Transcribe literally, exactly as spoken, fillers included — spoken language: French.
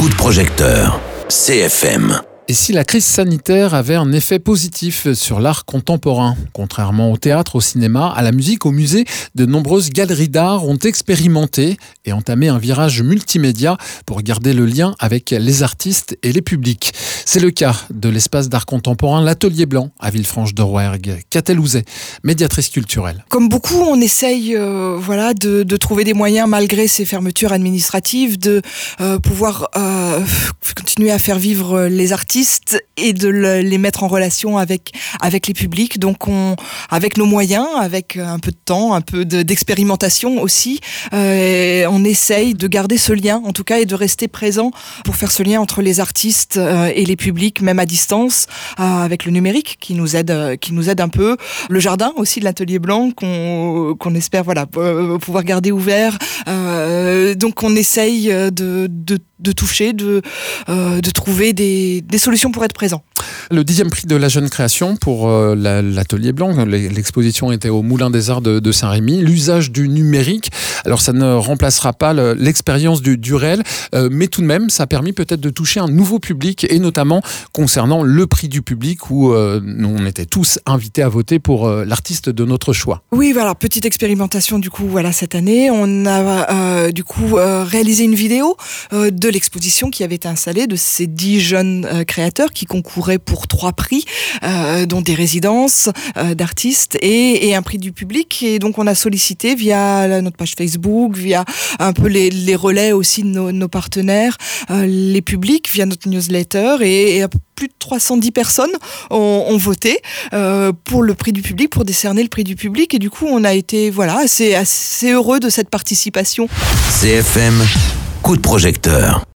Coup de projecteur, C F M. Et si la crise sanitaire avait un effet positif sur l'art contemporain? Contrairement au théâtre, au cinéma, à la musique, au musée, de nombreuses galeries d'art ont expérimenté et entamé un virage multimédia pour garder le lien avec les artistes et les publics. C'est le cas de l'espace d'art contemporain L'Atelier Blanc à Villefranche-de-Rouergue. Catel Ouzet, médiatrice culturelle. Comme beaucoup, on essaye euh, voilà, de, de trouver des moyens, malgré ces fermetures administratives, de euh, pouvoir euh, continuer à faire vivre les artistes et de le, les mettre en relation avec, avec les publics. Donc, on, avec nos moyens, avec un peu de temps, un peu de, d'expérimentation aussi, euh, on essaye de garder ce lien, en tout cas, et de rester présent pour faire ce lien entre les artistes euh, et les publics, même à distance, euh, avec le numérique qui nous aide, euh, qui nous aide un peu. Le jardin aussi de l'Atelier Blanc qu'on, qu'on espère voilà, pouvoir garder ouvert. Euh, donc, on essaye de, de, de toucher, de, euh, de trouver des, des solutions pour être présent. Le dixième prix de la jeune création pour euh, la, l'Atelier Blanc, l'exposition était au Moulin des Arts de, de Saint-Rémy, l'usage du numérique. Alors ça ne remplacera pas le, l'expérience du, du réel, euh, mais tout de même ça a permis peut-être de toucher un nouveau public, et notamment concernant le prix du public où euh, nous, on était tous invités à voter pour euh, l'artiste de notre choix. Oui, voilà, petite expérimentation du coup voilà cette année. On a euh, du coup euh, réalisé une vidéo euh, de l'exposition qui avait été installée, de ces dix jeunes euh, créateurs qui concouraient pour trois prix, euh, dont des résidences euh, d'artistes et, et un prix du public. Et donc on a sollicité via la, notre page Facebook, via un peu les, les relais aussi de nos, nos partenaires, euh, les publics via notre newsletter, et, et plus de trois cent dix personnes ont, ont voté euh, pour le prix du public, pour décerner le prix du public. Et du coup on a été voilà assez, assez heureux de cette participation. C F M, coup de projecteur.